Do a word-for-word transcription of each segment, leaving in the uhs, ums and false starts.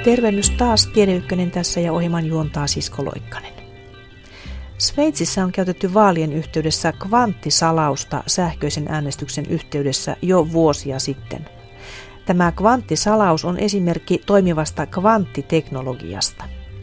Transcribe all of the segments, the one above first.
Tervehdys taas Tiede Ykkönen tässä ja ohjelman juontaa Sisko Loikkanen. Sveitsissä on käytetty vaalien yhteydessä kvanttisalausta sähköisen äänestyksen yhteydessä jo vuosia sitten. Tämä kvanttisalaus on esimerkki toimivasta kvanttiteknologiasta.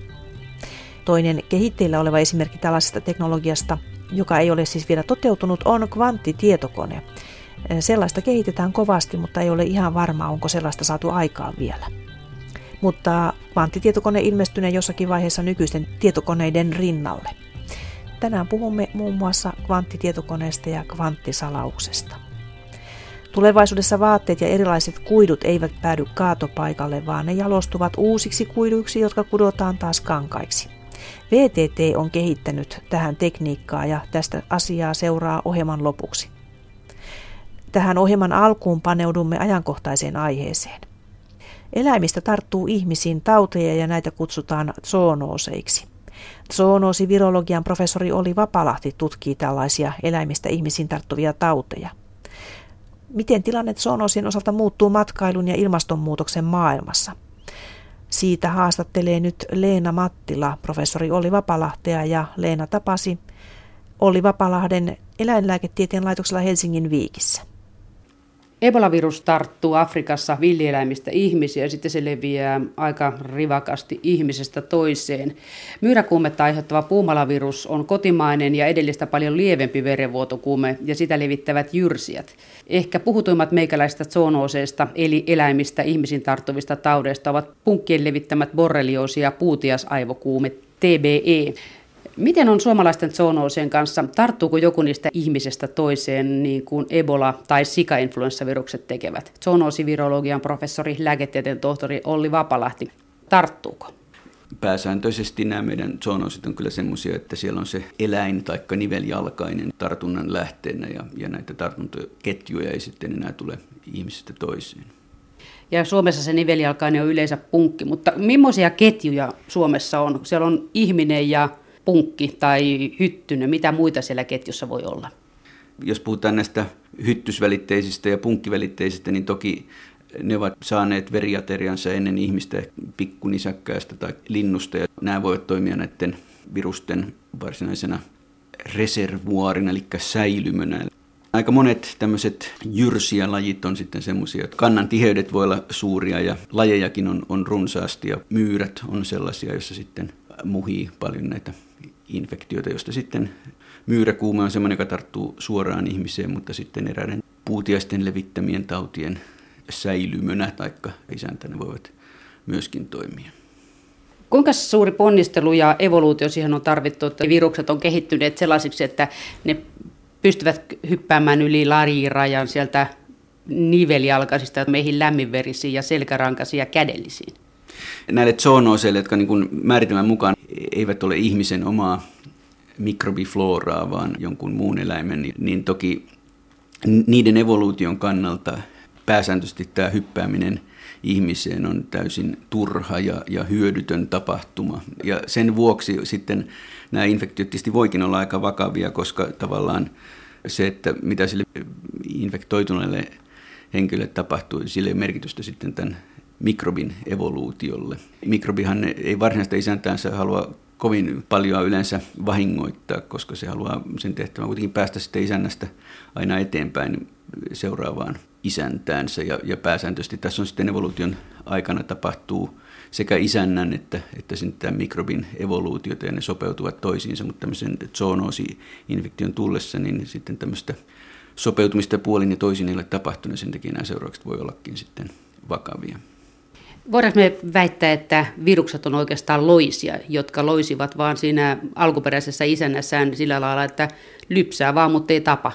Toinen kehitteillä oleva esimerkki tällaisesta teknologiasta, joka ei ole siis vielä toteutunut, on kvanttitietokone. Sellaista kehitetään kovasti, mutta ei ole ihan varmaa, onko sellaista saatu aikaan vielä. Mutta kvanttitietokone ilmestynee jossakin vaiheessa nykyisten tietokoneiden rinnalle. Tänään puhumme muun muassa kvanttitietokoneesta ja kvanttisalauksesta. Tulevaisuudessa vaatteet ja erilaiset kuidut eivät päädy kaatopaikalle, vaan ne jalostuvat uusiksi kuiduiksi, jotka kudotaan taas kankaiksi. V T T on kehittänyt tähän tekniikkaa ja tästä asiaa seuraa ohjelman lopuksi. Tähän ohjelman alkuun paneudumme ajankohtaiseen aiheeseen. Eläimistä tarttuu ihmisiin tauteja ja näitä kutsutaan zoonooseiksi. Zoonoosivirologian professori Olli Vapalahti tutkii tällaisia eläimistä ihmisiin tarttuvia tauteja. Miten tilanne zoonoosien osalta muuttuu matkailun ja ilmastonmuutoksen maailmassa? Siitä haastattelee nyt Leena Mattila professori Olli Vapalahtea ja Leena tapasi Olli Vapalahden eläinlääketieteen laitoksella Helsingin Viikissä. Ebola-virus tarttuu Afrikassa villieläimistä ihmisiä ja sitten se leviää aika rivakasti ihmisestä toiseen. Myyräkuumetta aiheuttava puumalavirus on kotimainen ja edellistä paljon lievempi verenvuotokuume ja sitä levittävät jyrsijät. Ehkä puhutuimmat meikäläistä zoonooseista eli eläimistä ihmisiin tarttuvista taudeista ovat punkkien levittämät borrelioosi ja puutiasaivokuume T B E. Miten on suomalaisten zoonoosien kanssa? Tarttuuko joku niistä ihmisestä toiseen, niin kuin Ebola- tai sikainfluenssavirukset tekevät? Zoonoosivirologian professori, lääketieteen tohtori Olli Vapalahti. Tarttuuko? Pääsääntöisesti nämä meidän zoonoosit on kyllä semmoisia, että siellä on se eläin tai niveljalkainen tartunnan lähteenä ja, ja näitä tartuntaketjuja ei sitten enää tule ihmisestä toiseen. Ja Suomessa se niveljalkainen on yleensä punkki, mutta millaisia ketjuja Suomessa on? Siellä on ihminen ja punkki tai hyttynen, mitä muita siellä ketjussa voi olla? Jos puhutaan näistä hyttysvälitteisistä ja punkkivälitteisistä, niin toki ne ovat saaneet veriateriansa ennen ihmistä pikkunisäkkäästä tai linnusta. Ja nämä voivat toimia näiden virusten varsinaisena reservuaarina, eli säilymönä. Aika monet tämmöiset jyrsijälajit on sitten semmoisia, että kannan tiheydet voi olla suuria ja lajejakin on, on runsaasti ja myyrät on sellaisia, joissa sitten muhii paljon näitä infektioita, joista sitten myyräkuume on semmoinen, joka tarttuu suoraan ihmiseen, mutta sitten eräiden puutiaisten levittämien tautien säilymönä tai isäntänä voivat myöskin toimia. Kuinka suuri ponnistelu ja evoluutio siihen on tarvittu, että virukset on kehittyneet sellaisiksi, että ne pystyvät hyppäämään yli lajirajan sieltä niveljalkaisista meihin lämminverisiin ja selkärankaisiin ja kädellisiin? Näille zoonooseille, jotka niin kuin määritelmän mukaan eivät ole ihmisen omaa mikrobifloraa, vaan jonkun muun eläimen, niin toki niiden evoluution kannalta pääsääntöisesti tämä hyppääminen ihmiseen on täysin turha ja, ja hyödytön tapahtuma. Ja sen vuoksi sitten nämä infektiot tietysti voikin olla aika vakavia, koska tavallaan se, että mitä sille infektoituneelle henkilölle tapahtuu, sillä ei merkitystä sitten tämän mikrobin evoluutiolle. Mikrobihan ei varsinaista isäntäänsä halua kovin paljon yleensä vahingoittaa, koska se haluaa sen tehtävän kuitenkin päästä sitten isännästä aina eteenpäin seuraavaan isäntäänsä. Ja, ja pääsääntöisesti tässä on sitten evoluution aikana tapahtuu sekä isännän että, että sitten mikrobin evoluutiota ja ne sopeutuvat toisiinsa, mutta tämmöisen zoonoosi-infektion tullessa niin sitten tämmöistä sopeutumista puolin ja toisin ei ole tapahtunut, sen takia nämä seuraukset voi ollakin sitten vakavia. Voidaanko me väittää, että virukset on oikeastaan loisia, jotka loisivat vaan siinä alkuperäisessä isännässään sillä lailla, että lypsää vaan, mutta ei tapa?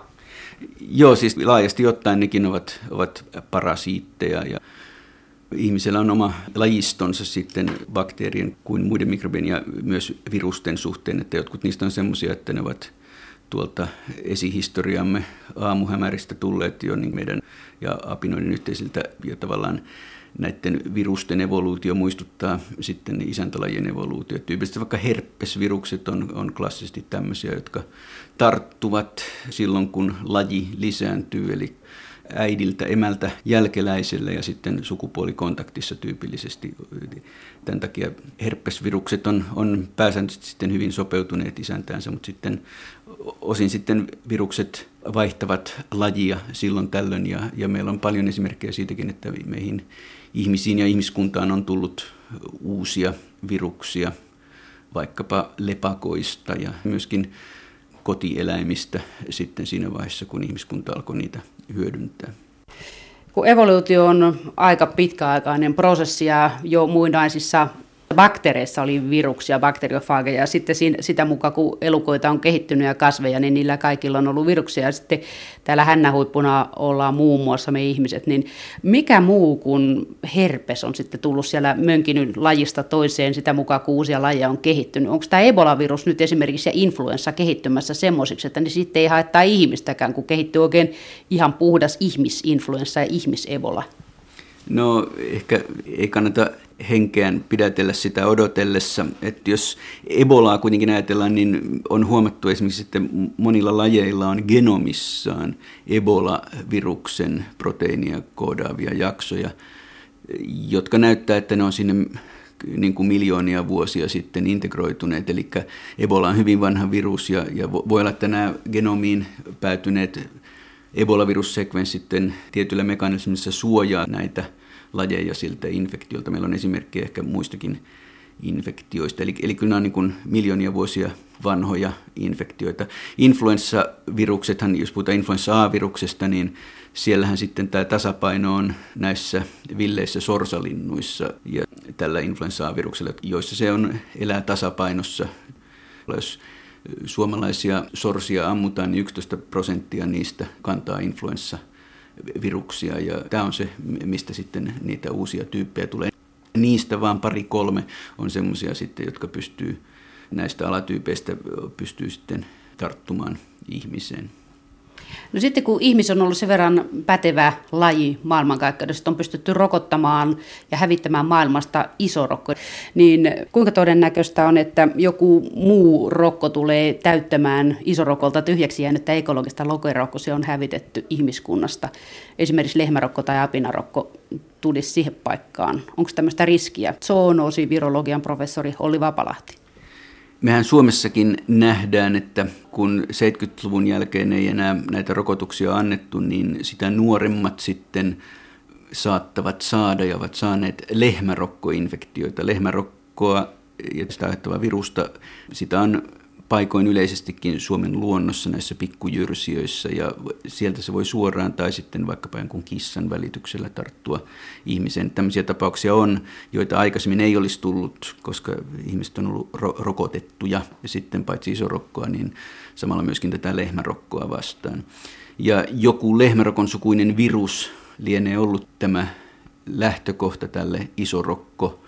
Joo, siis laajasti ottaen nekin ovat, ovat parasiitteja ja ihmisellä on oma lajistonsa sitten bakteerien kuin muiden mikrobien ja myös virusten suhteen, että jotkut niistä on semmoisia, että ne ovat tuolta esihistoriamme aamuhämäristä tulleet jo niin meidän ja apinoiden yhteisiltä ja tavallaan näiden virusten evoluutio muistuttaa sitten isäntälajien evoluutio. Tyypillisesti vaikka herpesvirukset on, on klassisesti tämmöisiä, jotka tarttuvat silloin, kun laji lisääntyy. Eli äidiltä, emältä jälkeläiselle ja sitten sukupuolikontaktissa tyypillisesti. Tämän takia herpesvirukset on, on pääsääntöisesti sitten hyvin sopeutuneet isäntäänsä, mutta sitten osin sitten virukset vaihtavat lajia silloin tällöin ja, ja meillä on paljon esimerkkejä siitäkin, että meihin ihmisiin ja ihmiskuntaan on tullut uusia viruksia, vaikkapa lepakoista ja myöskin kotieläimistä sitten siinä vaiheessa, kun ihmiskunta alkoi niitä hyödyntää. Kun evoluutio on aika pitkäaikainen prosessi ja jo muinaisissa bakteereissa oli viruksia, bakteriofaageja, ja sitten sitä mukaan, kun elukoita on kehittynyt ja kasveja, niin niillä kaikilla on ollut viruksia, ja sitten täällä hännähuippuna ollaan muun muassa me ihmiset, niin mikä muu kuin herpes on sitten tullut siellä mönkinyt lajista toiseen sitä mukaan, kun uusia lajeja on kehittynyt? Onko tämä Ebola-virus nyt esimerkiksi ja influenssa kehittymässä semmoisiksi, että ne sitten ei haittaa ihmistäkään, kun kehittyy oikein ihan puhdas ihmisinfluenssa ja ihmisebola? No ehkä ei kannata henkeään pidätellä sitä odotellessa, että jos Ebolaa kuitenkin ajatellaan, niin on huomattu esimerkiksi, että monilla lajeilla on genomissaan Ebola-viruksen proteiinia koodaavia jaksoja, jotka näyttää, että ne on sinne niin kuin miljoonia vuosia sitten integroituneet, eli Ebola on hyvin vanha virus ja, ja voi olla, että nämä genomiin päätyneet Ebola-virussekvenssit sitten tietyllä mekanismissa suojaa näitä lajeja siltä infektiolta. Meillä on esimerkkejä ehkä muistakin infektioista, eli, eli kyllä nämä on niin kuin miljoonia vuosia vanhoja infektioita. Influenssaviruksethan, jos puhutaan influenssa A-viruksesta, niin siellähän sitten tämä tasapaino on näissä villeissä sorsalinnuissa ja tällä influenssa A-viruksella, joissa se on, elää tasapainossa. Jos suomalaisia sorsia ammutaan, niin yksitoista prosenttia niistä kantaa influenssaviruksia, ja tämä on se, mistä sitten niitä uusia tyyppejä tulee. Niistä vaan pari kolme on semmoisia sitten, jotka pystyy näistä alatyypeistä pystyy sitten tarttumaan ihmiseen. No sitten kun ihmis on ollut sen verran pätevä laji maailmankaikkeudessa, on pystytty rokottamaan ja hävittämään maailmasta iso rokko, niin kuinka todennäköistä on, että joku muu rokko tulee täyttämään isorokolta tyhjäksi jäänyttä ekologista lokerokko, se on hävitetty ihmiskunnasta. Esimerkiksi lehmärokko tai apinarokko tulisi siihen paikkaan. Onko tämmöistä riskiä? Zoonoosi-virologian professori Olli Vapalahti. Mehän Suomessakin nähdään, että kun seitsemänkymmentäluvun jälkeen ei enää näitä rokotuksia annettu, niin sitä nuoremmat sitten saattavat saada ja ovat saaneet lehmärokkoinfektioita. Lehmärokkoa ja sitä aiheuttavaa virusta, sitä on paikoin yleisestikin Suomen luonnossa näissä pikkujyrsijöissä ja sieltä se voi suoraan tai sitten vaikkapa jonkun kissan välityksellä tarttua ihmisen. Tämmöisiä tapauksia on, joita aikaisemmin ei olisi tullut, koska ihmiset on ollut ro- rokotettuja ja sitten paitsi isorokkoa, niin samalla myöskin tätä lehmärokkoa vastaan. Ja joku lehmärokon sukuinen virus lienee ollut tämä lähtökohta tälle isorokko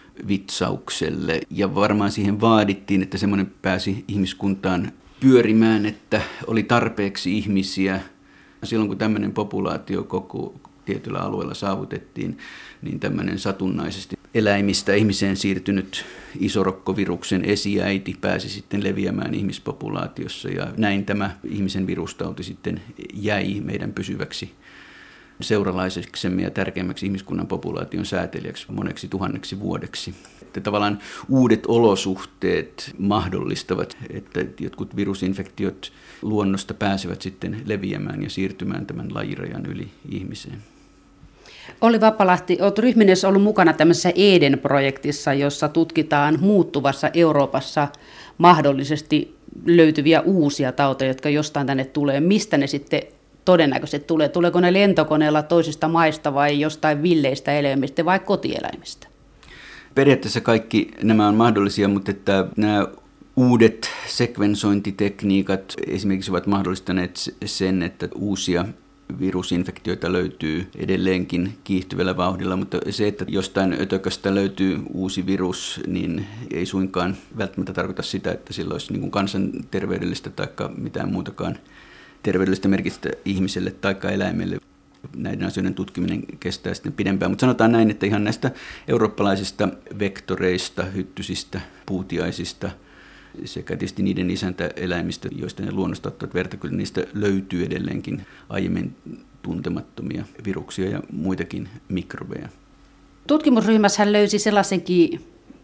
vitsaukselle ja varmaan siihen vaadittiin, että semmoinen pääsi ihmiskuntaan pyörimään, että oli tarpeeksi ihmisiä. Silloin kun tämmöinen populaatio koko tietyllä alueella saavutettiin, niin tämmöinen satunnaisesti eläimistä ihmiseen siirtynyt isorokkoviruksen esiäiti pääsi sitten leviämään ihmispopulaatiossa ja näin tämä ihmisen virustauti sitten jäi meidän pysyväksi seuralaiseksemme ja tärkeimmäksi ihmiskunnan populaation säätelijäksi moneksi tuhanneksi vuodeksi. Että tavallaan uudet olosuhteet mahdollistavat, että jotkut virusinfektiot luonnosta pääsevät sitten leviämään ja siirtymään tämän lajirajan yli ihmiseen. Olli Vapalahti, olet ryhminessä ollut mukana tämmöisessä Eden-projektissa, jossa tutkitaan muuttuvassa Euroopassa mahdollisesti löytyviä uusia tauteja, jotka jostain tänne tulee. Mistä ne sitten todennäköisesti tulee? Tuleeko ne lentokoneella toisista maista vai jostain villeistä eläimistä vai kotieläimistä? Periaatteessa kaikki nämä on mahdollisia, mutta että nämä uudet sekvensointitekniikat esimerkiksi ovat mahdollistaneet sen, että uusia virusinfektioita löytyy edelleenkin kiihtyvällä vauhdilla, mutta se, että jostain ötököstä löytyy uusi virus, niin ei suinkaan välttämättä tarkoita sitä, että sillä olisi niin kuin kansanterveydellistä tai mitään muutakaan terveydellistä merkitystä ihmiselle tai eläimelle. Näiden asioiden tutkiminen kestää sitten pidempään, mutta sanotaan näin, että ihan näistä eurooppalaisista vektoreista, hyttysistä, puutiaisista, sekä tietysti niiden isäntäeläimistä, joista ne luonnosta ottavat verta, kyllä niistä löytyy edelleenkin aiemmin tuntemattomia viruksia ja muitakin mikrobeja. Tutkimusryhmässä hän löysi sellaisenkin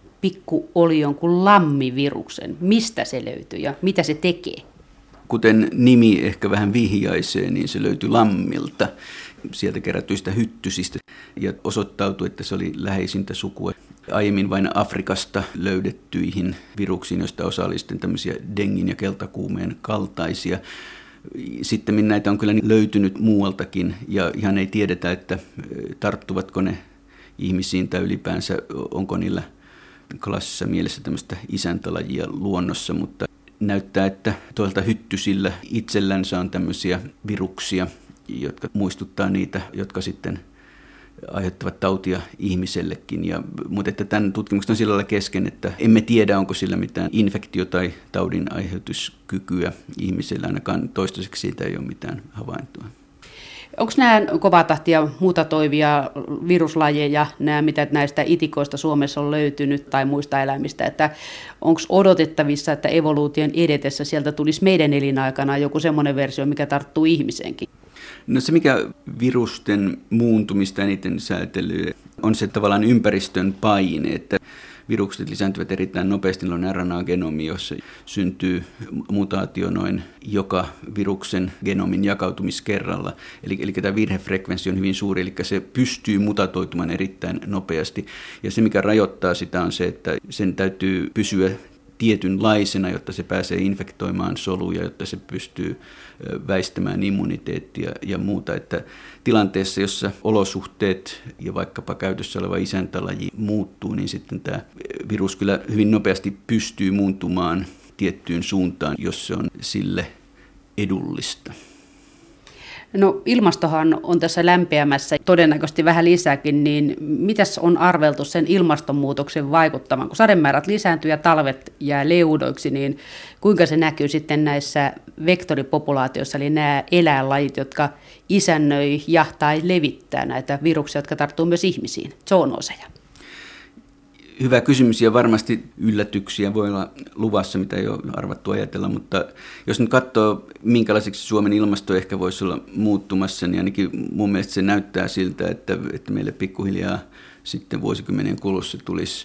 pikkuolion kuin lammiviruksen. Mistä se löytyy ja mitä se tekee? Kuten nimi ehkä vähän vihjaisee, niin se löytyi lammilta, sieltä kerätyistä hyttysistä, ja osoittautui, että se oli läheisintä sukua aiemmin vain Afrikasta löydettyihin viruksiin, joista osa oli sitten tämmöisiä dengin ja keltakuumeen kaltaisia. Sitten näitä on kyllä löytynyt muualtakin, ja ihan ei tiedetä, että tarttuvatko ne ihmisiin tai ylipäänsä onko niillä klassisessa mielessä tämmöistä isäntälajia luonnossa, mutta näyttää, että tuolta hyttysillä itsellänsä on tämmöisiä viruksia, jotka muistuttaa niitä, jotka sitten aiheuttavat tautia ihmisellekin. Ja, mutta että tämän tutkimuksen on sillä lailla kesken, että emme tiedä, onko sillä mitään infektio- tai taudin aiheutuskykyä ihmisellä. Ainakaan toistaiseksi siitä ei ole mitään havaintoa. Onko nämä kovatahtia mutatoivia viruslajeja, nämä mitä näistä itikoista Suomessa on löytynyt tai muista eläimistä, että onko odotettavissa, että evoluution edetessä sieltä tulisi meidän elinaikana joku semmoinen versio, mikä tarttuu ihmiseenkin? No se, mikä virusten muuntumista eniten säätelyy, on se tavallaan ympäristön paine, että virukset lisääntyvät erittäin nopeasti, niillä on R N A-genomi, jossa syntyy mutaatio noin joka viruksen genomin jakautumiskerralla. Eli, eli tämä virhefrekvenssi on hyvin suuri, eli se pystyy mutatoitumaan erittäin nopeasti. Ja se, mikä rajoittaa sitä, on se, että sen täytyy pysyä tietynlaisena, jotta se pääsee infektoimaan soluja, jotta se pystyy väistämään immuniteettia ja muuta. Että tilanteessa, jossa olosuhteet ja vaikkapa käytössä oleva isäntälaji muuttuu, niin sitten tämä virus kyllä hyvin nopeasti pystyy muuntumaan tiettyyn suuntaan, jos se on sille edullista. No ilmastohan on tässä lämpeämässä todennäköisesti vähän lisääkin, niin mitäs on arveltu sen ilmastonmuutoksen vaikuttavan? Kun sademäärät lisääntyy ja talvet jää leudoiksi, niin kuinka se näkyy sitten näissä vektoripopulaatioissa, eli nämä eläinlajit, jotka isännöi ja tai levittää näitä viruksia, jotka tarttuu myös ihmisiin, zoonooseja? Hyvä kysymys ja varmasti yllätyksiä voi olla luvassa, mitä ei ole arvattu ajatella, mutta jos nyt katsoo, minkälaiseksi Suomen ilmasto ehkä voisi olla muuttumassa, niin ainakin mun mielestä se näyttää siltä, että, että meille pikkuhiljaa sitten vuosikymmenien kulussa tulisi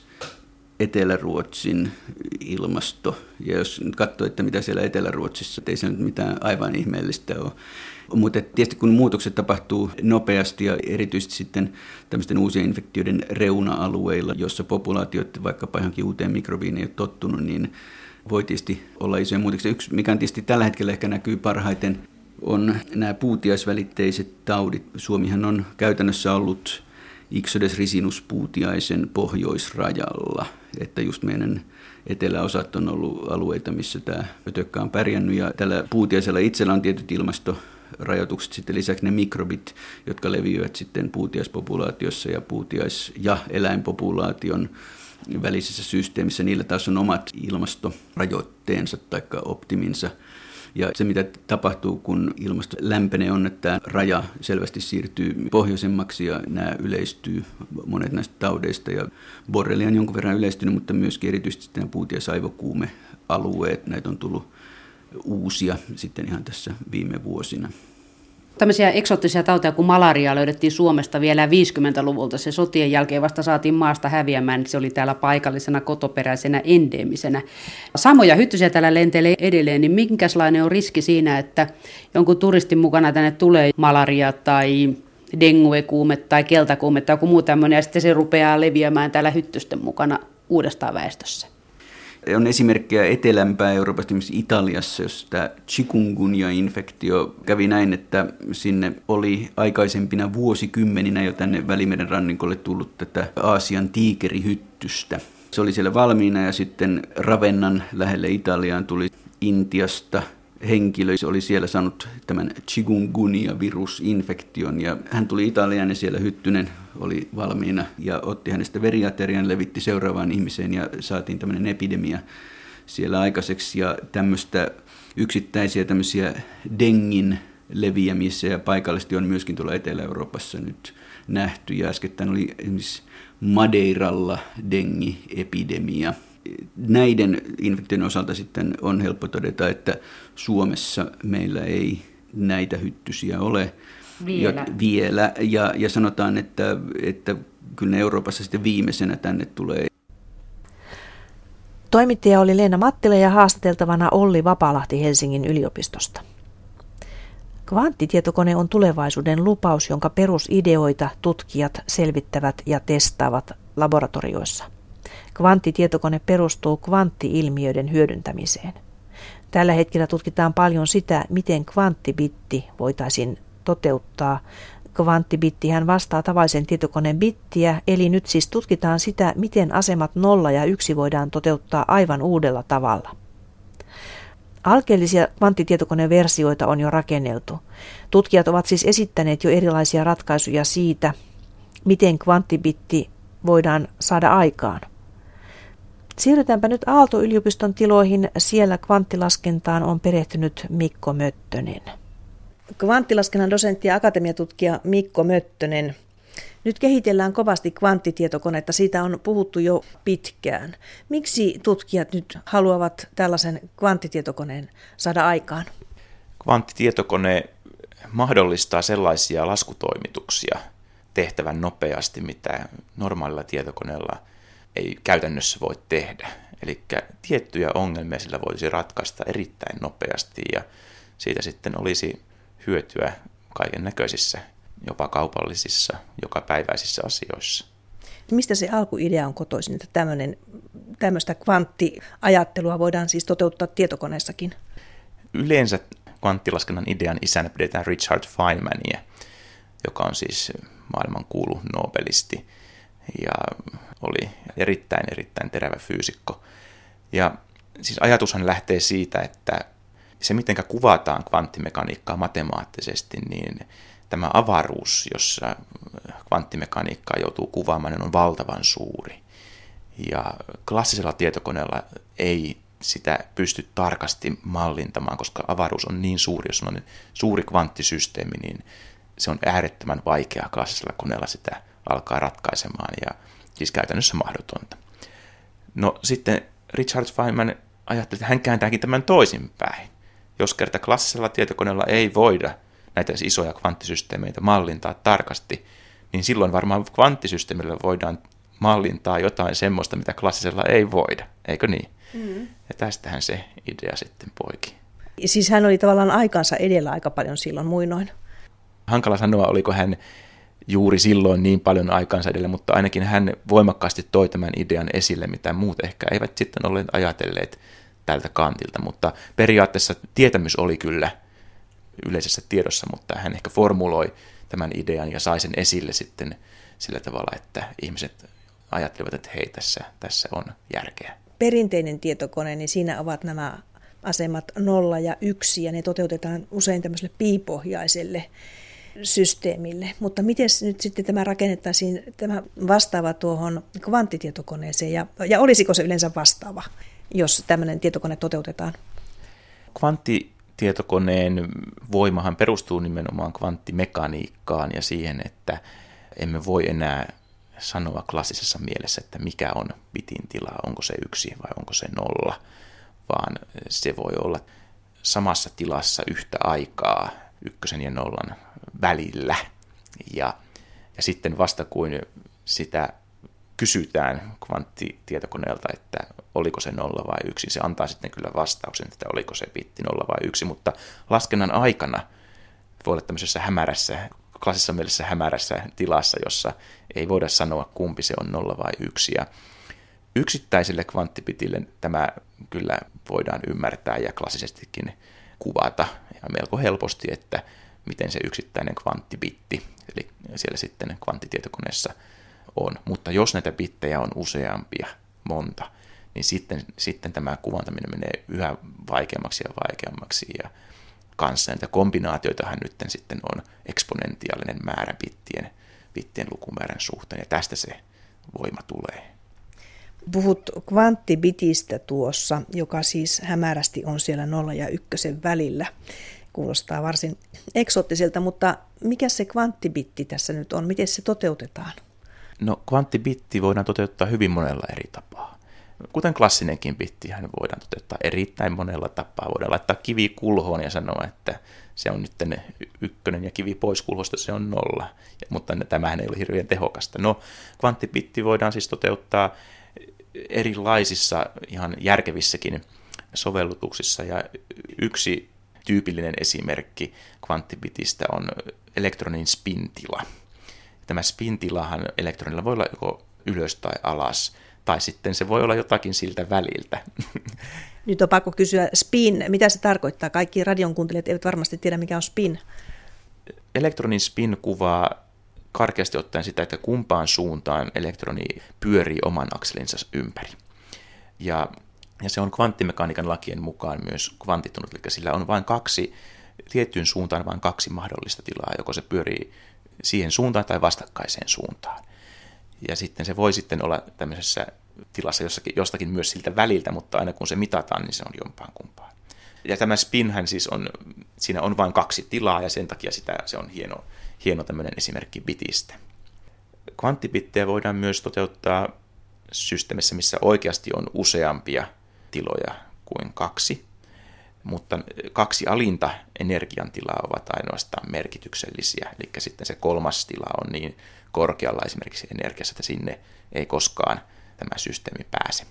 Etelä-Ruotsin ilmasto. Ja jos nyt katsoo, että mitä siellä Etelä-Ruotsissa, ei se nyt mitään aivan ihmeellistä ole. Mutta tietysti kun muutokset tapahtuu nopeasti ja erityisesti sitten tämmöisten uusien infektioiden reuna-alueilla, jossa populaatiot vaikkapa johonkin uuteen mikrobiin ei ole tottunut, niin voi tietysti olla isoja muutoksia. Yksi, mikä tietysti tällä hetkellä ehkä näkyy parhaiten, on nämä puutiaisvälitteiset taudit. Suomihan on käytännössä ollut Ixodes ricinus puutiaisen pohjoisrajalla, että just meidän eteläosat on ollut alueita, missä tämä ötökkä on pärjännyt, ja tällä puutiaisella itsellä on tietyt ilmastorajoitukset, sitten lisäksi ne mikrobit, jotka leviävät sitten puutiaispopulaatiossa ja puutiais- ja eläinpopulaation välisessä systeemissä, niillä taas on omat ilmastorajoitteensa tai optiminsa. Ja se, mitä tapahtuu, kun ilmasto lämpenee, on, että tämä raja selvästi siirtyy pohjoisemmaksi ja nämä yleistyy monet näistä taudeista. Ja borrelia on jonkun verran yleistynyt, mutta myöskin erityisesti nämä puutiaisaivokuumealueet, näitä on tullut uusia sitten ihan tässä viime vuosina. Tämmöisiä eksoottisia tauteja kuin malaria löydettiin Suomesta vielä viisikymmentäluvulta. Se sotien jälkeen vasta saatiin maasta häviämään. Se oli täällä paikallisena, kotoperäisenä, endeemisenä. Samoja hyttysiä täällä lentelee edelleen, niin minkälainen on riski siinä, että jonkun turistin mukana tänne tulee malaria tai dengue-kuume tai keltakuume tai joku muu tämmöinen, ja sitten se rupeaa leviämään täällä hyttysten mukana uudestaan väestössä? On esimerkkejä etelämpää Euroopasta, esimerkiksi Italiassa, jossa tämä chikungunya-infektio kävi näin, että sinne oli aikaisempina vuosikymmeninä jo tänne Välimeren rannikolle tullut tätä Aasian tiikerihyttystä. Se oli siellä valmiina ja sitten Ravennan lähelle Italiaan tuli Intiasta henkilö, se oli siellä saanut tämän chikungunya-virusinfektion ja hän tuli Italiaan ja siellä hyttynen oli valmiina ja otti hänestä veriaterian, levitti seuraavaan ihmiseen ja saatiin tämmöinen epidemia siellä aikaiseksi ja tämmöistä yksittäisiä tämmöisiä dengin leviämisiä paikallisesti on myöskin tuolla Etelä-Euroopassa nyt nähty ja äskettäin oli esimerkiksi Madeiralla dengi-epidemia. näiden infektioiden osalta sitten on helppo todeta, että Suomessa meillä ei näitä hyttysiä ole vielä. Jo, vielä. Ja, ja sanotaan, että, että kyllä Euroopassa sitten viimeisenä tänne tulee. Toimittaja oli Leena Mattila ja haastateltavana Olli Vapalahti Helsingin yliopistosta. Kvanttitietokone on tulevaisuuden lupaus, jonka perusideoita tutkijat selvittävät ja testaavat laboratorioissa. Kvanttitietokone perustuu kvanttiilmiöiden hyödyntämiseen. Tällä hetkellä tutkitaan paljon sitä, miten kvanttibitti voitaisiin toteuttaa. Kvanttibittihän vastaa tavallisen tietokoneen bittiä, eli nyt siis tutkitaan sitä, miten asemat nolla ja yksi voidaan toteuttaa aivan uudella tavalla. Alkeellisia kvanttitietokoneversioita on jo rakenneltu. Tutkijat ovat siis esittäneet jo erilaisia ratkaisuja siitä, miten kvanttibitti voidaan saada aikaan. Siirrytäänpä nyt Aalto-yliopiston tiloihin. Siellä kvanttilaskentaan on perehtynyt Mikko Möttönen. Kvanttilaskennan dosentti ja akatemiatutkija Mikko Möttönen. Nyt kehitellään kovasti kvanttitietokonetta, siitä on puhuttu jo pitkään. Miksi tutkijat nyt haluavat tällaisen kvanttitietokoneen saada aikaan? Kvanttitietokone mahdollistaa sellaisia laskutoimituksia tehtävän nopeasti, mitä normaalilla tietokoneella ei käytännössä voi tehdä. Eli tiettyjä ongelmia sillä voisi ratkaista erittäin nopeasti ja siitä sitten olisi hyötyä kaiken näköisissä, jopa kaupallisissa, jokapäiväisissä asioissa. Mistä se alkuidea on kotoisin, että tämmöinen, tämmöistä kvanttiajattelua voidaan siis toteuttaa tietokoneessakin? Yleensä kvanttilaskennan idean isänä pidetään Richard Feynmania, joka on siis maailmankuulu nobelisti ja oli erittäin, erittäin terävä fyysikko. Ja siis ajatushan lähtee siitä, että se miten kuvataan kvanttimekaniikkaa matemaattisesti, niin tämä avaruus, jossa kvanttimekaniikkaa joutuu kuvaamaan, on valtavan suuri. Ja klassisella tietokoneella ei sitä pysty tarkasti mallintamaan, koska avaruus on niin suuri, jos on suuri kvanttisysteemi, niin se on äärettömän vaikeaa klassisella koneella sitä alkaa ratkaisemaan ja siis käytännössä mahdotonta. No sitten Richard Feynman ajatteli, että hän kääntääkin tämän toisinpäin. Jos kerta klassisella tietokoneella ei voida näitä isoja kvanttisysteemeitä mallintaa tarkasti, niin silloin varmaan kvanttisysteemillä voidaan mallintaa jotain semmoista, mitä klassisella ei voida, eikö niin? Mm. Ja tästähän se idea sitten poiki. Siis hän oli tavallaan aikansa edellä aika paljon silloin muinoin. Hankala sanoa, oliko hän juuri silloin niin paljon aikansa edellä, mutta ainakin hän voimakkaasti toi tämän idean esille, mitä muut ehkä eivät sitten olleet ajatelleet tältä kantilta, mutta periaatteessa tietämys oli kyllä yleisessä tiedossa, mutta hän ehkä formuloi tämän idean ja sai sen esille sitten sillä tavalla, että ihmiset ajattelivat, että hei, tässä, tässä on järkeä. Perinteinen tietokone, niin siinä ovat nämä asemat nolla ja yksi, ja ne toteutetaan usein tämmöiselle piipohjaiselle systeemille. Mutta miten nyt sitten tämä rakennettaisiin, tämä vastaava tuohon kvanttitietokoneeseen, ja, ja olisiko se yleensä vastaava, jos tämmöinen tietokone toteutetaan? Kvanttitietokoneen voimahan perustuu nimenomaan kvanttimekaniikkaan ja siihen, että emme voi enää sanoa klassisessa mielessä, että mikä on bitin tila, onko se yksi vai onko se nolla, vaan se voi olla samassa tilassa yhtä aikaa ykkösen ja nollan välillä. Ja, ja sitten vasta kuin sitä kysytään kvanttitietokoneelta, että oliko se nolla vai yksi, se antaa sitten kyllä vastauksen, että oliko se bitti nolla vai yksi, mutta laskennan aikana voi olla tämmöisessä hämärässä, klassisessa mielessä hämärässä tilassa, jossa ei voida sanoa, kumpi se on nolla vai yksi. Ja yksittäiselle kvanttibitille tämä kyllä voidaan ymmärtää ja klassisestikin kuvata ja melko helposti, että miten se yksittäinen kvanttibitti, eli siellä sitten kvanttitietokoneessa on. Mutta jos näitä bittejä on useampia, monta, niin sitten, sitten tämä kuvantaminen menee yhä vaikeammaksi ja vaikeammaksi. Ja kanssa näitä kombinaatioitahan nyt sitten on eksponentiaalinen määrä bittien, bittien lukumäärän suhteen, ja tästä se voima tulee. Puhut kvanttibitistä tuossa, joka siis hämärästi on siellä nolla ja ykkösen välillä. Kuulostaa varsin eksoottiselta, mutta mikä se kvanttibitti tässä nyt on? Miten se toteutetaan? No kvanttibitti voidaan toteuttaa hyvin monella eri tapaa. kuten klassinenkin bittihän voidaan toteuttaa erittäin monella tapaa. Voidaan laittaa kivi kulhoon ja sanoa, että se on nyt ykkönen ja kivi pois kulhosta, se on nolla. Mutta tämähän ei ole hirveän tehokasta. No, kvanttibitti voidaan siis toteuttaa erilaisissa ihan järkevissäkin sovellutuksissa. Ja yksi tyypillinen esimerkki kvanttibitistä on elektronin spin-tila. Tämä spin-tilahan elektronilla voi olla joko ylös tai alas, tai sitten se voi olla jotakin siltä väliltä. Nyt on pakko kysyä spin. Mitä se tarkoittaa? Kaikki radion kuuntelijat eivät varmasti tiedä, mikä on spin. Elektronin spin kuvaa karkeasti ottaen sitä, että kumpaan suuntaan elektroni pyörii oman akselinsa ympäri. Ja, ja se on kvanttimekaniikan lakien mukaan myös kvantittunut, eli sillä on vain kaksi, tiettyyn suuntaan vain kaksi mahdollista tilaa, joko se pyörii siihen suuntaan tai vastakkaiseen suuntaan. Ja sitten se voi sitten olla tämmöisessä tilassa jossakin, jostakin myös siltä väliltä, mutta aina kun se mitataan, niin se on jompaan kumpaan. Ja tämä spinhän siis on, siinä on vain kaksi tilaa ja sen takia sitä, se on hieno, hieno tämmöinen esimerkki bitistä. Kvanttibittejä voidaan myös toteuttaa systeemissä, missä oikeasti on useampia tiloja kuin kaksi, mutta kaksi alinta energiantilaa ovat ainoastaan merkityksellisiä, eli sitten se kolmas tila on niin korkealla esimerkiksi energiassa, että sinne ei koskaan tämä systeemi pääse.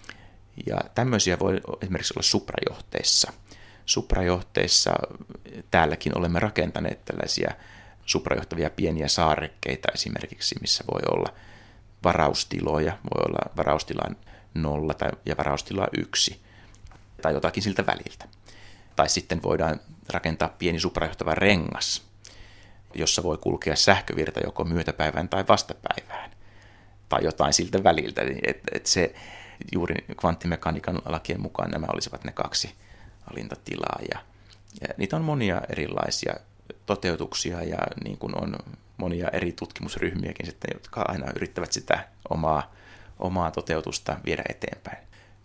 Ja tämmöisiä voi esimerkiksi olla suprajohteissa. Suprajohteissa täälläkin olemme rakentaneet tällaisia suprajohtavia pieniä saarekkeita esimerkiksi, missä voi olla varaustiloja, voi olla varaustila nolla tai, ja varaustila yksi tai jotakin siltä väliltä. Tai sitten voidaan rakentaa pieni suprajohtava rengas, jossa voi kulkea sähkövirta joko myötäpäivään tai vastapäivään, tai jotain siltä väliltä. Et, et se, juuri kvanttimekaniikan lakien mukaan nämä olisivat ne kaksi alinta tilaa. Ja, ja niitä on monia erilaisia toteutuksia, ja niin kuin on monia eri tutkimusryhmiäkin, sitten, jotka aina yrittävät sitä omaa, omaa toteutusta viedä eteenpäin.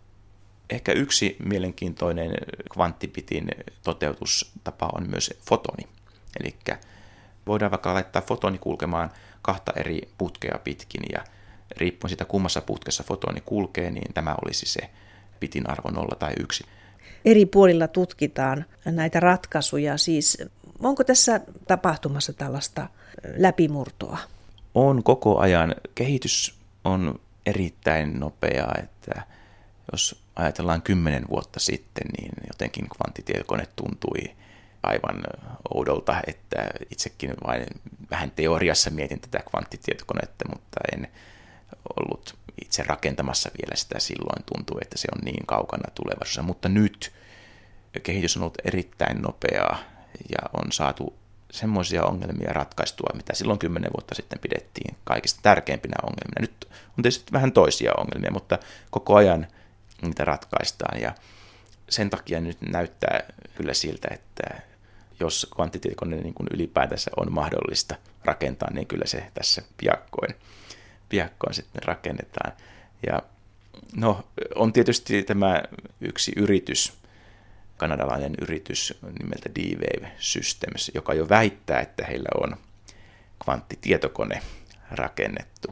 Ehkä yksi mielenkiintoinen kvanttibitin toteutustapa on myös fotoni. Eli voidaan vaikka laittaa fotoni kulkemaan kahta eri putkea pitkin, ja riippuen siitä kummassa putkessa fotoni kulkee, niin tämä olisi se bitin arvo nolla tai yksi. Eri puolilla tutkitaan näitä ratkaisuja. Siis onko tässä tapahtumassa tällaista läpimurtoa? On koko ajan. Kehitys on erittäin nopeaa, että jos ajatellaan kymmenen vuotta sitten, niin jotenkin kvanttitietokone tuntui aivan oudolta, että itsekin vain vähän teoriassa mietin tätä kvanttitietokonetta, mutta en ollut itse rakentamassa vielä sitä silloin. Tuntuu, että se on niin kaukana tulevaisuudessa, mutta nyt kehitys on ollut erittäin nopeaa ja on saatu semmoisia ongelmia ratkaistua, mitä silloin kymmenen vuotta sitten pidettiin kaikista tärkeimpinä ongelmina. Nyt on tietysti vähän toisia ongelmia, mutta koko ajan niitä ratkaistaan, ja sen takia nyt näyttää kyllä siltä, että jos kvanttitietokone niin kuin ylipäätänsä on mahdollista rakentaa, niin kyllä se tässä piakkoin, piakkoin sitten rakennetaan. Ja no, on tietysti tämä yksi yritys, kanadalainen yritys nimeltä D-Wave Systems, joka jo väittää, että heillä on kvanttitietokone rakennettu.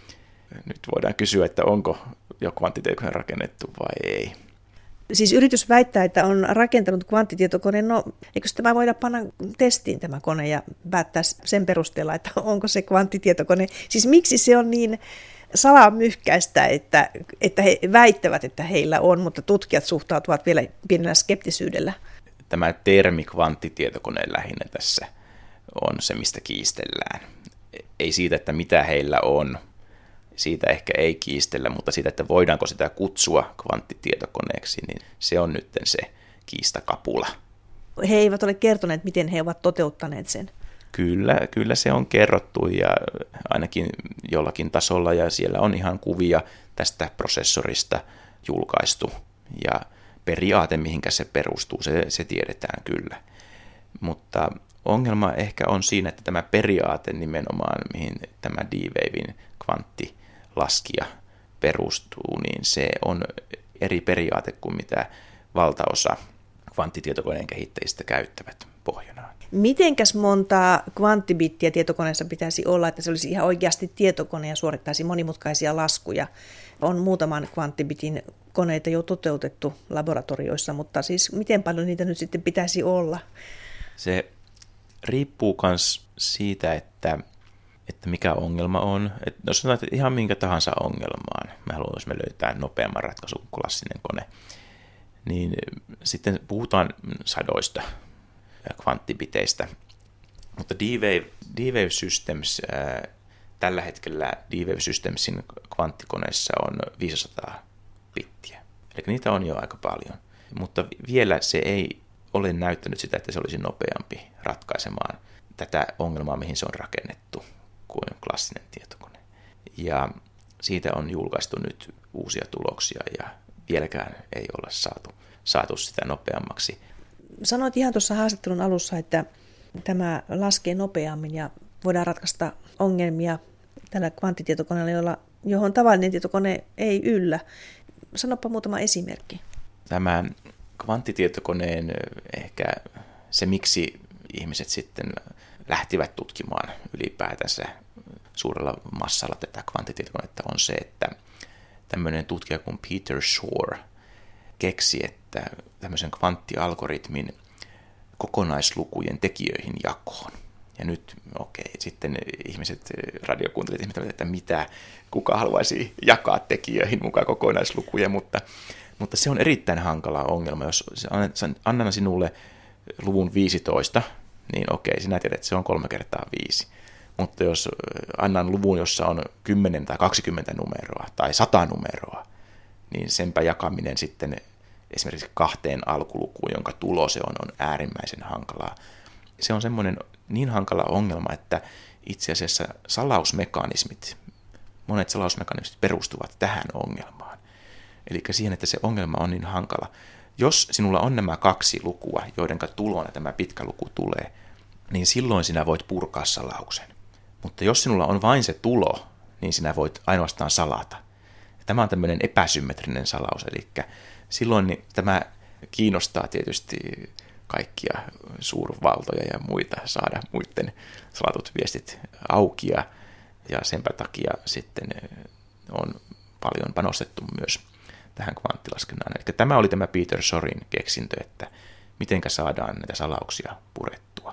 Nyt voidaan kysyä, että onko jo kvanttitietokone rakennettu vai ei. Siis yritys väittää, että on rakentanut kvanttitietokoneen. No, eikö tämä voida panna testiin tämä kone ja päättää sen perusteella, että onko se kvanttitietokone? Siis miksi se on niin salamyhkäistä, että, että he väittävät, että heillä on, mutta tutkijat suhtautuvat vielä pienellä skeptisyydellä? Tämä termi kvanttitietokone lähinnä tässä on se, mistä kiistellään. Ei siitä, että mitä heillä on. Siitä ehkä ei kiistellä, mutta siitä, että voidaanko sitä kutsua kvanttitietokoneeksi, niin se on nyt se kiistakapula. He eivät ole kertoneet, miten he ovat toteuttaneet sen. Kyllä, kyllä se on kerrottu ja ainakin jollakin tasolla, ja siellä on ihan kuvia tästä prosessorista julkaistu. Ja periaate, mihinkä se perustuu, se, se tiedetään kyllä. Mutta ongelma ehkä on siinä, että tämä periaate nimenomaan, mihin tämä D-Waven kvanttilaskija perustuu, niin se on eri periaate kuin mitä valtaosa kvanttitietokoneen kehittäjistä käyttävät pohjanaan. Mitenkäs monta kvanttibittiä tietokoneessa pitäisi olla, että se olisi ihan oikeasti tietokone ja suorittaisi monimutkaisia laskuja? On muutaman kvanttibitin koneita jo toteutettu laboratorioissa, mutta siis miten paljon niitä nyt sitten pitäisi olla? Se riippuu myös siitä, että, että mikä ongelma on. Että jos sanotaan, että ihan minkä tahansa ongelmaan, me haluaisimme löytää nopeamman ratkaisun kuin klassinen kone, niin sitten puhutaan sadoista kvanttibiteistä. Mutta D-Wave, D-Wave Systems, ää, tällä hetkellä D-Wave Systemsin kvanttikoneessa on viisisataa bittiä. Eli niitä on jo aika paljon. Mutta vielä se ei ole näyttänyt sitä, että se olisi nopeampi ratkaisemaan tätä ongelmaa, mihin se on rakennettu, kuin klassinen tietokone. Ja siitä on julkaistu nyt uusia tuloksia ja vieläkään ei ole saatu, saatu sitä nopeammaksi. Sanoit ihan tuossa haastattelun alussa, että tämä laskee nopeammin ja voidaan ratkaista ongelmia tällä kvanttitietokoneella, jolla, johon tavallinen tietokone ei yllä. Sanopa muutama esimerkki. Tämä kvanttitietokoneen ehkä se, miksi ihmiset sitten lähtivät tutkimaan ylipäätänsä suurella massalla tätä kvanttitietokonetta, on se, että tämmöinen tutkija kuin Peter Shor keksi, että tämmöisen kvanttialgoritmin kokonaislukujen tekijöihin jakoon. Ja nyt, okei, okay, sitten ihmiset, radiokuuntelijat ihmettelevät, että mitä, kuka haluaisi jakaa tekijöihin mukaan kokonaislukuja, mutta, mutta se on erittäin hankala ongelma. Jos annan sinulle luvun viisitoista, niin okei, okay, sinä tiedät, että se on kolme kertaa viisi. Mutta jos annan luvun, jossa on kymmenen tai kaksikymmentä numeroa tai sata numeroa, niin senpä jakaminen sitten esimerkiksi kahteen alkulukuun, jonka tulo se on, on äärimmäisen hankalaa. Se on semmoinen niin hankala ongelma, että itse asiassa salausmekanismit, monet salausmekanismit perustuvat tähän ongelmaan. Eli siihen, että se ongelma on niin hankala. Jos sinulla on nämä kaksi lukua, joiden tulona tämä pitkä luku tulee, niin silloin sinä voit purkaa salauksen. Mutta jos sinulla on vain se tulo, niin sinä voit ainoastaan salata. Tämä on tämmöinen epäsymmetrinen salaus, eli silloin niin tämä kiinnostaa tietysti kaikkia suurvaltoja ja muita saada muiden salatut viestit auki, ja senpä takia sitten on paljon panostettu myös tähän kvanttilaskennaan. Eli tämä oli tämä Peter Shorin keksintö, että mitenkä saadaan näitä salauksia purettua.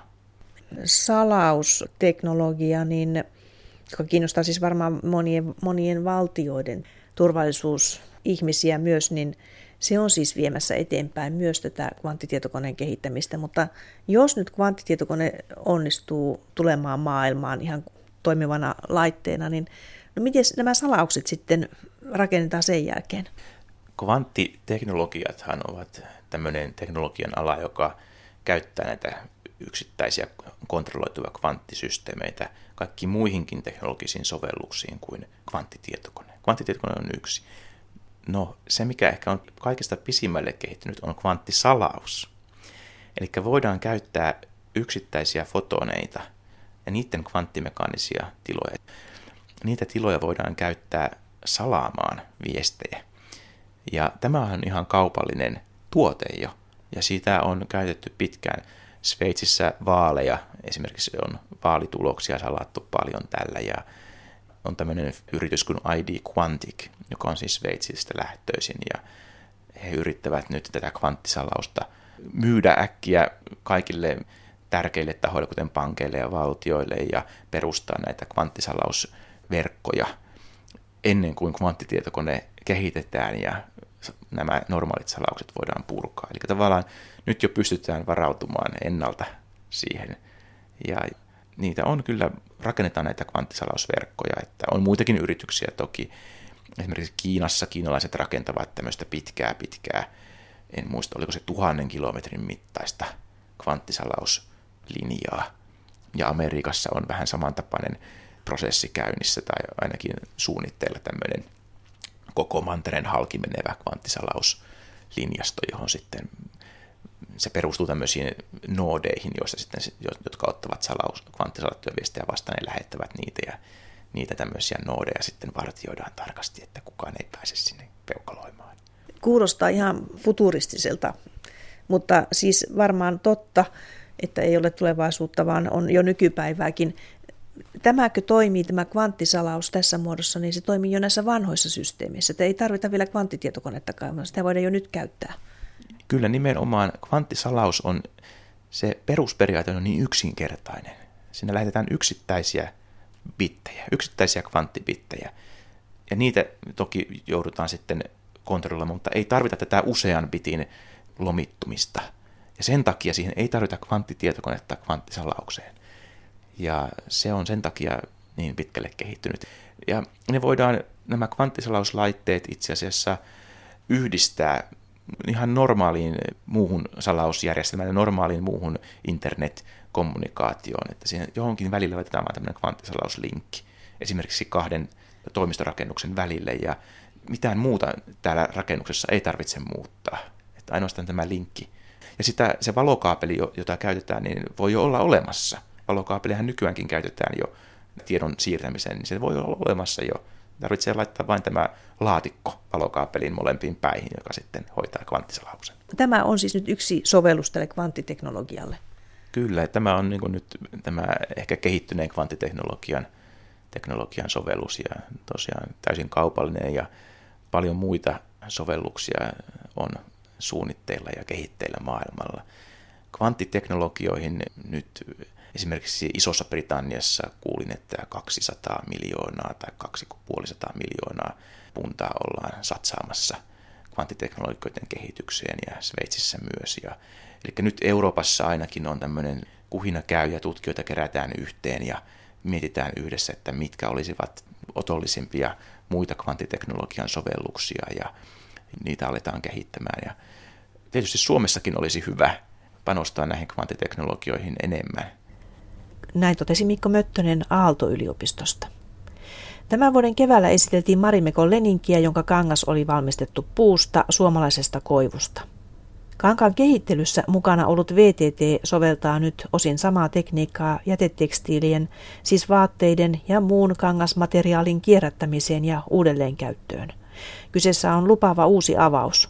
Salausteknologia, niin, joka kiinnostaa siis varmaan monien, monien valtioiden turvallisuusihmisiä myös, niin se on siis viemässä eteenpäin myös tätä kvanttitietokoneen kehittämistä, mutta jos nyt kvanttitietokone onnistuu tulemaan maailmaan ihan toimivana laitteena, niin no miten nämä salaukset sitten rakennetaan sen jälkeen? Kvanttiteknologiathan ovat tämmöinen teknologian ala, joka käyttää näitä yksittäisiä kontrolloituja kvanttisysteemeitä kaikkiin muihinkin teknologisiin sovelluksiin kuin kvanttitietokone. Kvanttitietokone on yksi. No, se mikä ehkä on kaikista pisimmälle kehittynyt on kvanttisalaus. Eli voidaan käyttää yksittäisiä fotoneita ja niiden kvanttimekaanisia tiloja. Niitä tiloja voidaan käyttää salaamaan viestejä. Ja tämä on ihan kaupallinen tuote jo, ja siitä on käytetty pitkään. Sveitsissä vaaleja, esimerkiksi on vaalituloksia salattu paljon tällä, ja on tämmöinen yritys kuin I D Quantic, joka on siis Sveitsistä lähtöisin, ja he yrittävät nyt tätä kvanttisalausta myydä äkkiä kaikille tärkeille tahoille, kuten pankeille ja valtioille, ja perustaa näitä kvanttisalausverkkoja ennen kuin kvanttitietokone kehitetään ja nämä normaalit salaukset voidaan purkaa. Eli tavallaan nyt jo pystytään varautumaan ennalta siihen. Ja niitä on kyllä, rakennetaan näitä kvanttisalausverkkoja, että on muitakin yrityksiä toki. Esimerkiksi Kiinassa kiinalaiset rakentavat tämmöistä pitkää, pitkää, en muista oliko se tuhannen kilometrin mittaista kvanttisalauslinjaa. Ja Amerikassa on vähän samantapainen prosessi käynnissä tai ainakin suunnitteilla tämmöinen koko mantereen halki menevä kvanttisalauslinjasto, johon sitten se perustuu tämmöisiin noodeihin, joista sitten, jotka ottavat salaus, kvanttisalattuja viestejä vastaan ja lähettävät niitä, ja niitä tämmöisiä noodeja sitten vartioidaan tarkasti, että kukaan ei pääse sinne peukaloimaan. Kuulostaa ihan futuristiselta, Mutta siis varmaan totta, että ei ole tulevaisuutta, vaan on jo nykypäivääkin. Tämäkö toimii, tämä kvanttisalaus tässä muodossa, niin se toimii jo näissä vanhoissa systeemeissä. Että ei tarvita vielä kvanttitietokonettakaan, vaan sitä voidaan jo nyt käyttää. Kyllä nimenomaan kvanttisalaus on, se perusperiaate on niin yksinkertainen. Siinä lähetetään yksittäisiä bittejä, yksittäisiä kvanttibittejä. Ja niitä toki joudutaan sitten kontrolloimaan, mutta ei tarvita tätä usean bitin lomittumista. Ja sen takia siihen ei tarvita kvanttitietokonetta kvanttisalaukseen. Ja se on sen takia niin pitkälle kehittynyt. Ja ne voidaan, nämä kvanttisalauslaitteet itse asiassa yhdistää ihan normaaliin muuhun salausjärjestelmään ja normaaliin muuhun internetkommunikaatioon. Että siihen johonkin välillä laitetaan vain tämmöinen kvanttisalauslinkki, esimerkiksi kahden toimistorakennuksen välille, ja mitään muuta täällä rakennuksessa ei tarvitse muuttaa. Että ainoastaan tämä linkki. Ja sitä, se valokaapeli, jota käytetään, niin voi jo olla olemassa. Valokaapelihan nykyäänkin käytetään jo tiedon siirtämiseen, niin se voi olla olemassa jo. Tarvitsee laittaa vain tämä laatikko valokaapeliin molempiin päihin, joka sitten hoitaa kvanttisalauksen. Tämä on siis nyt yksi sovellus tälle kvanttiteknologialle. Kyllä, tämä on niin kuin nyt tämä ehkä kehittyneen kvanttiteknologian teknologian sovellus ja tosiaan täysin kaupallinen, ja paljon muita sovelluksia on suunnitteilla ja kehitteillä maailmalla. Kvanttiteknologioihin nyt esimerkiksi Isossa Britanniassa kuulin, että kaksisataa miljoonaa tai kaksisataaviisikymmentä miljoonaa puntaa ollaan satsaamassa kvanttiteknologioiden kehitykseen, ja Sveitsissä myös. Ja, eli nyt Euroopassa ainakin on tämmöinen kuhina käy ja tutkijoita kerätään yhteen ja mietitään yhdessä, että mitkä olisivat otollisimpia muita kvanttiteknologian sovelluksia, ja niitä aletaan kehittämään. Ja tietysti Suomessakin olisi hyvä panostaa näihin kvanttiteknologioihin enemmän. Näin totesi Mikko Möttönen Aalto-yliopistosta. Tämän vuoden keväällä esiteltiin Marimekon leninkiä, jonka kangas oli valmistettu puusta suomalaisesta koivusta. Kankaan kehittelyssä mukana ollut V T T soveltaa nyt osin samaa tekniikkaa jätetekstiilien, siis vaatteiden ja muun kangasmateriaalin kierrättämiseen ja uudelleenkäyttöön. Kyseessä on lupaava uusi avaus.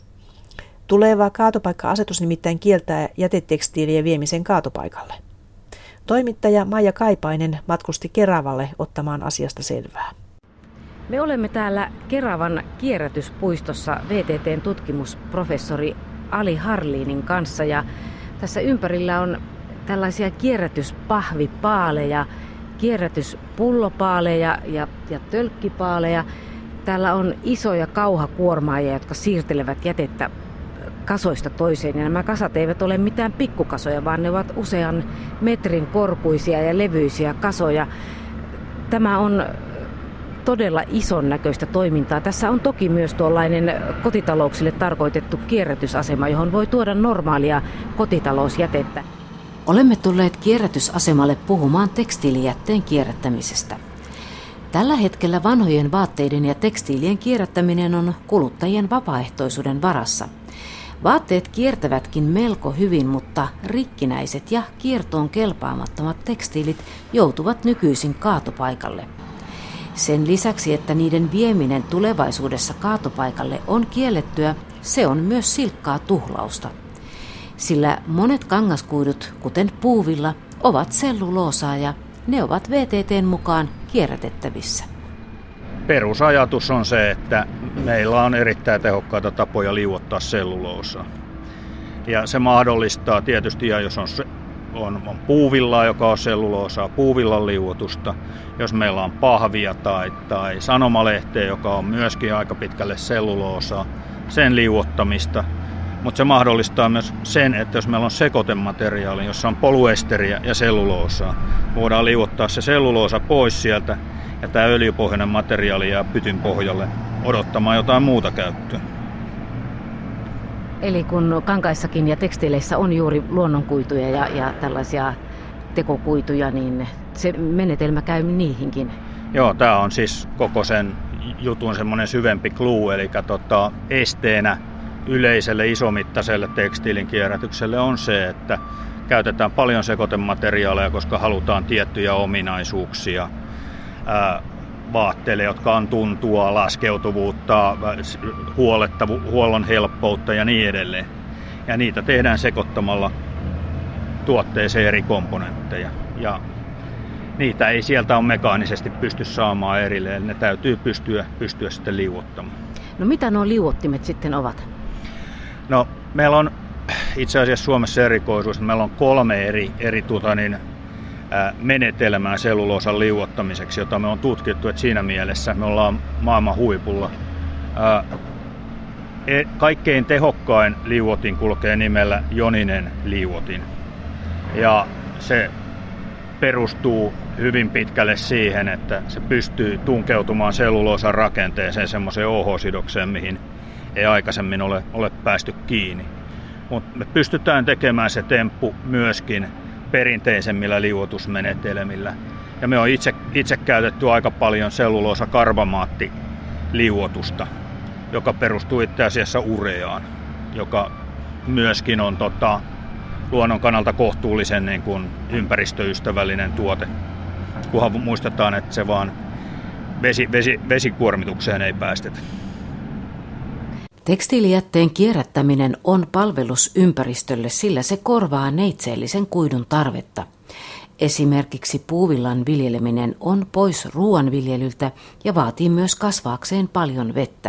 Tuleva kaatopaikka-asetus nimittäin kieltää jätetekstiilien viemisen kaatopaikalle. Toimittaja Maija Kaipainen matkusti Keravalle ottamaan asiasta selvää. Me olemme täällä Keravan kierrätyspuistossa V T T:n tutkimusprofessori Ali Harlinin kanssa, ja tässä ympärillä on tällaisia kierrätyspahvipaaleja, kierrätyspullopaaleja ja, ja tölkkipaaleja. Täällä on isoja kauhakuormaajia, jotka siirtelevät jätettä kasoista toiseen, ja nämä kasat eivät ole mitään pikkukasoja, vaan ne ovat usean metrin korkuisia ja levyisiä kasoja. Tämä on todella ison näköistä toimintaa. Tässä on toki myös tuollainen kotitalouksille tarkoitettu kierrätysasema, johon voi tuoda normaalia kotitalousjätettä. Olemme tulleet kierrätysasemalle puhumaan tekstiilijätteen kierrättämisestä. Tällä hetkellä vanhojen vaatteiden ja tekstiilien kierrättäminen on kuluttajien vapaaehtoisuuden varassa. Vaatteet kiertävätkin melko hyvin, mutta rikkinäiset ja kiertoon kelpaamattomat tekstiilit joutuvat nykyisin kaatopaikalle. Sen lisäksi, että niiden vieminen tulevaisuudessa kaatopaikalle on kiellettyä, se on myös silkkaa tuhlausta. Sillä monet kangaskuidut, kuten puuvilla, ovat selluloosaa ja ne ovat V T T:n mukaan kierrätettävissä. Perusajatus on se, että meillä on erittäin tehokkaita tapoja liuottaa selluloosaa. Ja se mahdollistaa tietysti, ja jos on, on, on puuvillaa, joka on selluloosaa, puuvillan liuotusta. Jos meillä on pahvia tai, tai sanomalehteä, joka on myöskin aika pitkälle selluloosaa, sen liuottamista. Mutta se mahdollistaa myös sen, että jos meillä on sekoitemateriaali, jossa on polyesteriä ja selluloosaa, voidaan liuottaa se selluloosa pois sieltä, ja tämä öljypohjainen materiaali jää pytyn pohjalle odottamaan jotain muuta käyttöä. Eli kun kankaissakin ja tekstiileissä on juuri luonnonkuituja ja, ja tällaisia tekokuituja, niin se menetelmä käy niihinkin? Joo, tämä on siis koko sen jutun semmoinen syvempi clue, eli tota, esteenä yleiselle isomittaiselle tekstiilin kierrätykselle on se, että käytetään paljon sekoitemateriaaleja, koska halutaan tiettyjä ominaisuuksia ää, vaatteille, jotka on tuntua, laskeutuvuutta, huollon helppoutta ja niin edelleen. Ja niitä tehdään sekoittamalla tuotteeseen eri komponentteja. Ja niitä ei sieltä ole mekaanisesti pysty saamaan erilleen. Ne täytyy pystyä, pystyä sitten liuottamaan. No mitä nuo liuottimet sitten ovat? No meillä on itse asiassa Suomessa erikoisuus, että meillä on kolme eri, eri tuota, niin, ää, menetelmää selluloosan liuottamiseksi, jota me on tutkittu, että siinä mielessä me ollaan maailman huipulla. Ää, e, kaikkein tehokkain liuotin kulkee nimellä joninen liuotin. Ja se perustuu hyvin pitkälle siihen, että se pystyy tunkeutumaan selluloosan rakenteeseen, semmoiseen O H-sidokseen, mihin ei aikaisemmin ole, ole päästy kiinni. Mutta me pystytään tekemään se temppu myöskin perinteisemmillä liuotusmenetelmillä. Ja me on itse, itse käytetty aika paljon selluloosakarbamaattiliuotusta, joka perustuu itse asiassa ureaan, joka myöskin on tota, luonnon kannalta kohtuullisen niin kuin ympäristöystävällinen tuote. Kunhan muistetaan, että se vaan vesi, vesi, vesikuormitukseen ei päästetä. Tekstiilijätteen kierrättäminen on palvelus ympäristölle, sillä se korvaa neitseellisen kuidun tarvetta. Esimerkiksi puuvillan viljeleminen on pois ruoanviljelyltä ja vaatii myös kasvaakseen paljon vettä.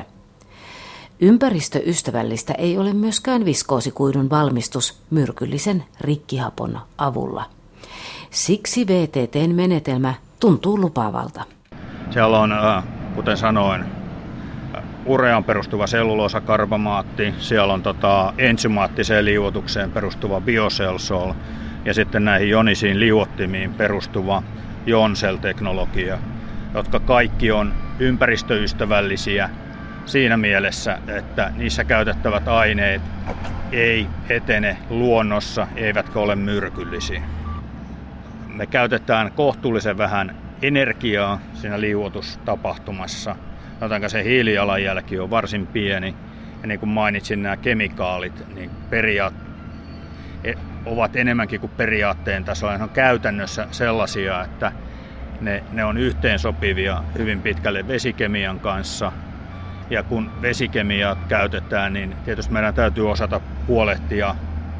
Ympäristöystävällistä ei ole myöskään viskoosikuidun valmistus myrkyllisen rikkihapon avulla. Siksi V T T:n menetelmä tuntuu lupaavalta. Siellä on, kuten sanoin, ureaan perustuva selluloosakarbamaatti, siellä on tota, enzymaattiseen liuotukseen perustuva BioCellSol ja sitten näihin jonisiin liuottimiin perustuva Joncell-teknologia, jotka kaikki on ympäristöystävällisiä siinä mielessä, että niissä käytettävät aineet ei etene luonnossa, eivätkä ole myrkyllisiä. Me käytetään kohtuullisen vähän energiaa siinä liuotustapahtumassa, jotenka se hiilijalanjälki on varsin pieni. Ja niin kuin mainitsin, nämä kemikaalit niin periaat- ovat enemmänkin kuin periaatteen tasolla. Ne on käytännössä sellaisia, että ne, ne on yhteensopivia hyvin pitkälle vesikemian kanssa. Ja kun vesikemiaa käytetään, niin tietysti meidän täytyy osata huolehtia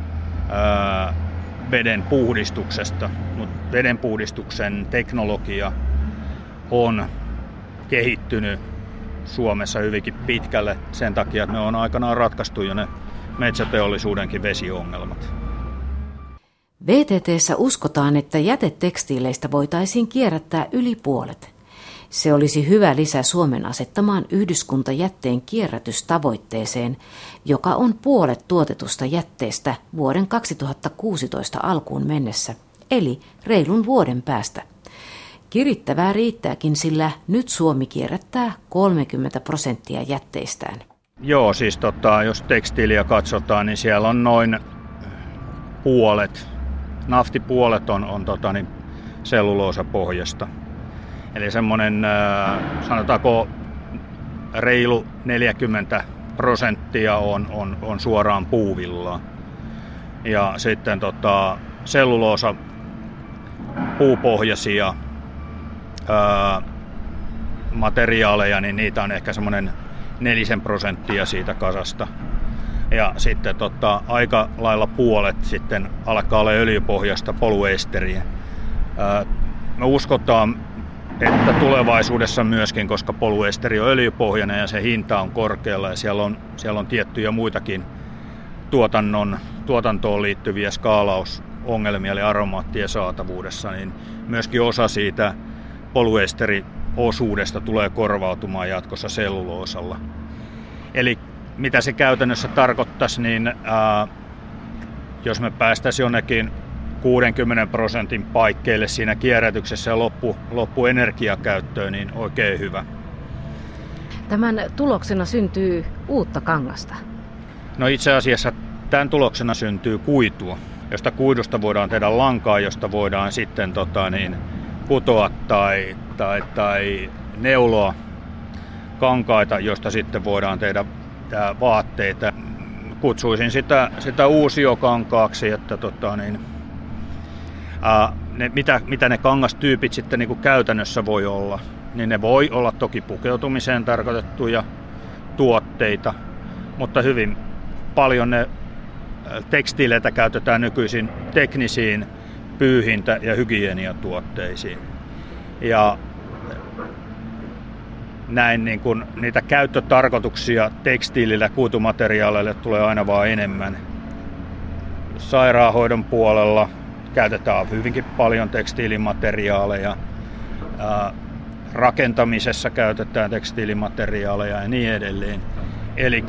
ää, veden puhdistuksesta. Mutta veden puhdistuksen teknologia on kehittynyt Suomessa hyvinkin pitkälle sen takia, että ne on aikanaan ratkaistu jo ne metsäteollisuudenkin vesiongelmat. V T T:ssä uskotaan, että jätetekstiileistä voitaisiin kierrättää yli puolet. Se olisi hyvä lisä Suomen asettamaan yhdyskuntajätteen kierrätystavoitteeseen, joka on puolet tuotetusta jätteestä vuoden kaksituhattakuusitoista alkuun mennessä, eli reilun vuoden päästä. Kirittävää riittääkin, sillä nyt Suomi kierrättää kolmekymmentä prosenttia jätteistään. Joo, siis tota, jos tekstiiliä katsotaan, niin siellä on noin puolet, naftipuolet on, on tota, niin selluloosapohjasta. Eli semmoinen, äh, sanotaanko reilu neljäkymmentä prosenttia on, on, on suoraan puuvillaa. Ja sitten tota, selluloosa puupohjaisia ää, materiaaleja, niin niitä on ehkä semmoinen nelisen prosenttia siitä kasasta. Ja sitten tota, aika lailla puolet sitten alkaa olla öljypohjasta polyesteriä. Ää, me uskotaan, että tulevaisuudessa myöskin, koska polyesteri on öljypohjainen ja se hinta on korkealla ja siellä on, siellä on tiettyjä muitakin tuotannon, tuotantoon liittyviä skaalausongelmia eli aromaattien saatavuudessa, niin myöskin osa siitä polyesteriosuudesta tulee korvautumaan jatkossa selluloosalla. Eli mitä se käytännössä tarkoittaisi, niin ää, jos me päästäisiin jonnekin kuudenkymmenen prosentin paikkeille siinä kierrätyksessä ja loppu, loppuenergiakäyttöön, niin oikein hyvä. Tämän tuloksena syntyy uutta kangasta. No itse asiassa tämän tuloksena syntyy kuitua, josta kuidusta voidaan tehdä lankaa, josta voidaan sitten tota, niin, kutoa tai, tai, tai neuloa kankaita, josta sitten voidaan tehdä ää, vaatteita. Kutsuisin sitä, sitä uusiokankaaksi, että tota, niin, ää, ne, mitä, mitä ne kangastyypit sitten niin kuin käytännössä voi olla, niin ne voi olla toki pukeutumiseen tarkoitettuja tuotteita, mutta hyvin paljon ne tekstiileitä käytetään nykyisin teknisiin pyyhintä- ja hygieniatuotteisiin. Ja näin niin kun niitä käyttötarkoituksia tekstiilillä kuitumateriaaleille tulee aina vaan enemmän. Sairaanhoidon puolella käytetään hyvinkin paljon tekstiilimateriaaleja. Ää, rakentamisessa käytetään tekstiilimateriaaleja ja niin edelleen. Eli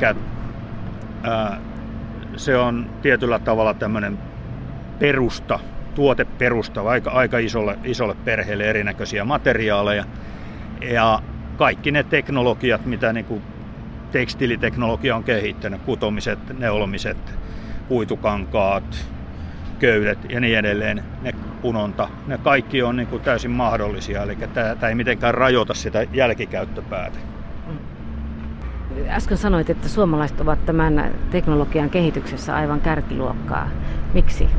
se on tietyllä tavalla tämmöinen perusta, tuoteperusta, aika, aika isolle, isolle perheelle erinäköisiä materiaaleja. Ja kaikki ne teknologiat, mitä niin kuin tekstiiliteknologia on kehittänyt, kutomiset, neulomiset, kuitukankaat, köydet ja niin edelleen, ne punonta, ne kaikki on niin kuin täysin mahdollisia, eli tämä ei mitenkään rajoita sitä jälkikäyttöpäätä. Äsken sanoit, että suomalaiset ovat tämän teknologian kehityksessä aivan kärkiluokkaa. Miksi?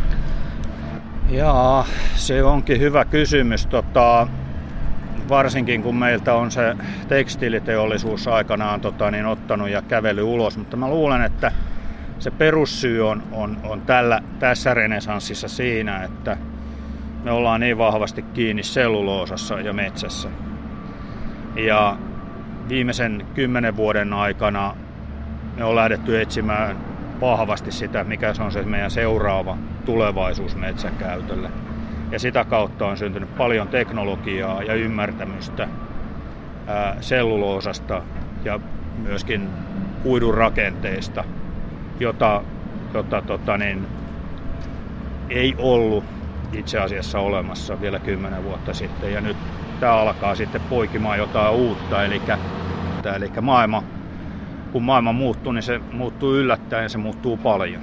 Jaa, se onkin hyvä kysymys. Tota, varsinkin kun meiltä on se tekstiiliteollisuus aikanaan tota, niin ottanut ja kävely ulos, mutta mä luulen, että se perussyy on, on, on tällä, tässä renesanssissa siinä, että me ollaan niin vahvasti kiinni selluloosassa ja metsässä. Ja viimeisen kymmenen vuoden aikana me on lähdetty etsimään vahvasti sitä, mikä se on se meidän seuraava tulevaisuus metsäkäytölle. Ja sitä kautta on syntynyt paljon teknologiaa ja ymmärtämystä ää, selluloosasta ja myöskin kuidun rakenteista, jota, jota tota niin, ei ollut itse asiassa olemassa vielä kymmenen vuotta sitten. Ja nyt tämä alkaa sitten poikimaan jotain uutta, eli, eli maailma, kun maailma muuttuu, niin se muuttuu yllättäen ja se muuttuu paljon.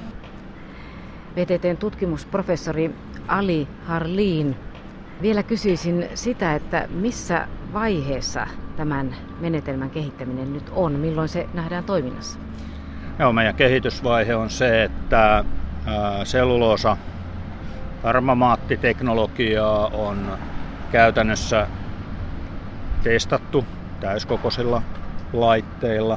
V T T:n tutkimusprofessori Ali Harlin, vielä kysyisin sitä, että missä vaiheessa tämän menetelmän kehittäminen nyt on, milloin se nähdään toiminnassa? Joo, meidän kehitysvaihe on se, että selluloosa armamaattiteknologiaa on käytännössä testattu täyskokoisilla laitteilla.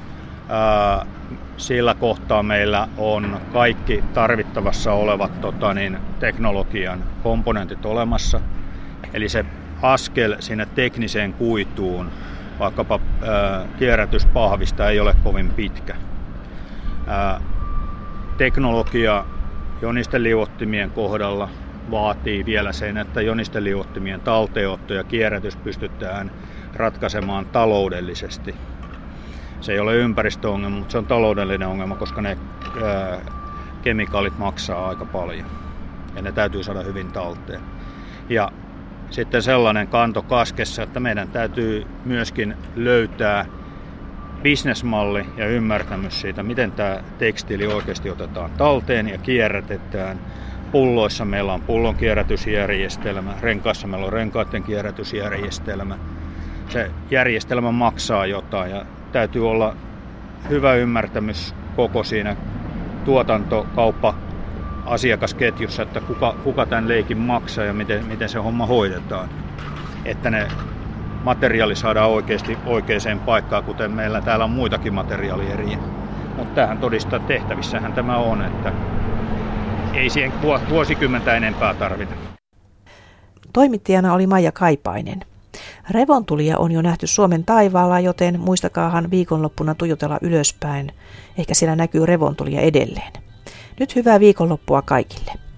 Sillä kohtaa meillä on kaikki tarvittavassa olevat tota, niin, teknologian komponentit olemassa. Eli se askel sinne tekniseen kuituun, vaikkapa ää, kierrätyspahvista, ei ole kovin pitkä. Ää, teknologia jonisteliuottimien kohdalla vaatii vielä sen, että jonisteliuottimien talteenotto ja kierrätys pystytään ratkaisemaan taloudellisesti. Se ei ole ympäristöongelma, mutta se on taloudellinen ongelma, koska ne ää, kemikaalit maksaa aika paljon ja ne täytyy saada hyvin talteen. Ja sitten sellainen kanto kaskessa, että meidän täytyy myöskin löytää bisnesmalli ja ymmärtämys siitä, miten tämä tekstiili oikeasti otetaan talteen ja kierrätetään. Pulloissa meillä on pullon kierrätysjärjestelmä, renkaissa meillä on renkaiden kierrätysjärjestelmä. Se järjestelmä maksaa jotain ja täytyy olla hyvä ymmärtämys koko siinä tuotanto-, kauppa-, asiakasketjussa, että kuka, kuka tämän leikin maksaa ja miten, miten se homma hoidetaan. Että ne materiaali saadaan oikeasti oikeaan paikkaan, kuten meillä täällä on muitakin materiaalieriä. Mutta tämähän todistaa, että tehtävissähän tämä on, että ei siihen vuosikymmentä enempää tarvita. Toimittajana oli Maija Kaipainen. Revontulia on jo nähty Suomen taivaalla, joten muistakaahan viikonloppuna tuijotella ylöspäin. Ehkä siellä näkyy revontulia edelleen. Nyt hyvää viikonloppua kaikille.